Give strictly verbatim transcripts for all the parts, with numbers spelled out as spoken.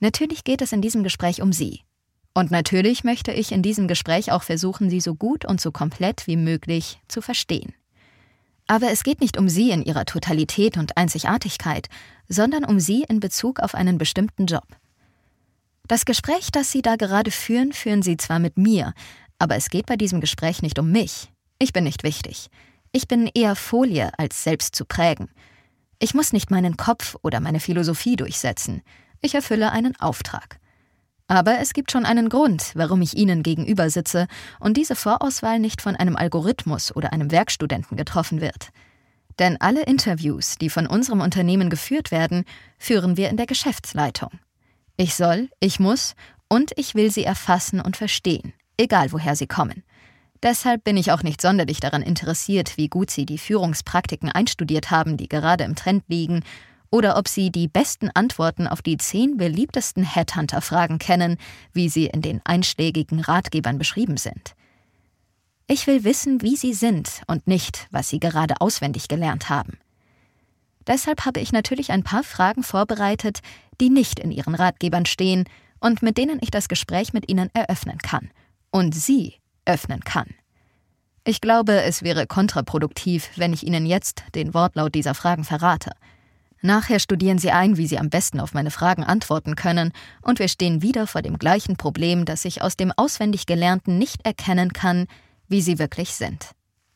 Natürlich geht es in diesem Gespräch um Sie. Und natürlich möchte ich in diesem Gespräch auch versuchen, Sie so gut und so komplett wie möglich zu verstehen. Aber es geht nicht um Sie in Ihrer Totalität und Einzigartigkeit, sondern um Sie in Bezug auf einen bestimmten Job. Das Gespräch, das Sie da gerade führen, führen Sie zwar mit mir, aber es geht bei diesem Gespräch nicht um mich. Ich bin nicht wichtig. Ich bin eher Folie, als selbst zu prägen. Ich muss nicht meinen Kopf oder meine Philosophie durchsetzen. Ich erfülle einen Auftrag. Aber es gibt schon einen Grund, warum ich Ihnen gegenüber sitze und diese Vorauswahl nicht von einem Algorithmus oder einem Werkstudenten getroffen wird. Denn alle Interviews, die von unserem Unternehmen geführt werden, führen wir in der Geschäftsleitung. Ich soll, ich muss und ich will sie erfassen und verstehen, egal woher sie kommen. Deshalb bin ich auch nicht sonderlich daran interessiert, wie gut Sie die Führungspraktiken einstudiert haben, die gerade im Trend liegen, oder ob Sie die besten Antworten auf die zehn beliebtesten Headhunter-Fragen kennen, wie sie in den einschlägigen Ratgebern beschrieben sind. Ich will wissen, wie Sie sind und nicht, was Sie gerade auswendig gelernt haben. Deshalb habe ich natürlich ein paar Fragen vorbereitet, die nicht in Ihren Ratgebern stehen und mit denen ich das Gespräch mit Ihnen eröffnen kann. Und Sie öffnen kann. Ich glaube, es wäre kontraproduktiv, wenn ich Ihnen jetzt den Wortlaut dieser Fragen verrate. Nachher studieren Sie ein, wie Sie am besten auf meine Fragen antworten können, und wir stehen wieder vor dem gleichen Problem, dass ich aus dem auswendig Gelernten nicht erkennen kann, wie Sie wirklich sind.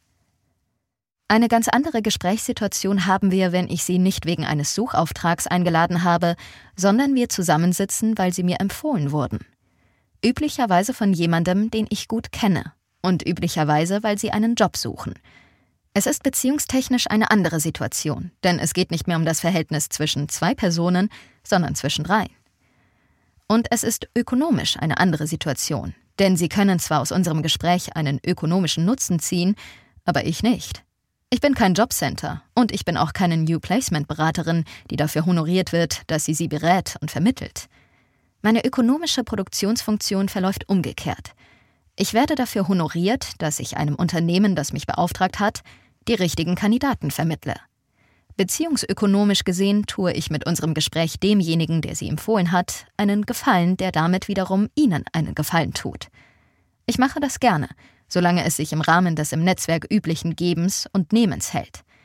Eine ganz andere Gesprächssituation haben wir, wenn ich Sie nicht wegen eines Suchauftrags eingeladen habe, sondern wir zusammensitzen, weil Sie mir empfohlen wurden. Üblicherweise von jemandem, den ich gut kenne. Und üblicherweise, weil Sie einen Job suchen. Es ist beziehungstechnisch eine andere Situation, denn es geht nicht mehr um das Verhältnis zwischen zwei Personen, sondern zwischen drei. Und es ist ökonomisch eine andere Situation, denn Sie können zwar aus unserem Gespräch einen ökonomischen Nutzen ziehen, aber ich nicht. Ich bin kein Jobcenter und ich bin auch keine New Placement-Beraterin, die dafür honoriert wird, dass sie sie berät und vermittelt. Meine ökonomische Produktionsfunktion verläuft umgekehrt. Ich werde dafür honoriert, dass ich einem Unternehmen, das mich beauftragt hat, die richtigen Kandidaten vermittle. Beziehungsökonomisch gesehen tue ich mit unserem Gespräch demjenigen, der sie empfohlen hat, einen Gefallen, der damit wiederum Ihnen einen Gefallen tut. Ich mache das gerne, solange es sich im Rahmen des im Netzwerk üblichen Gebens und Nehmens hält.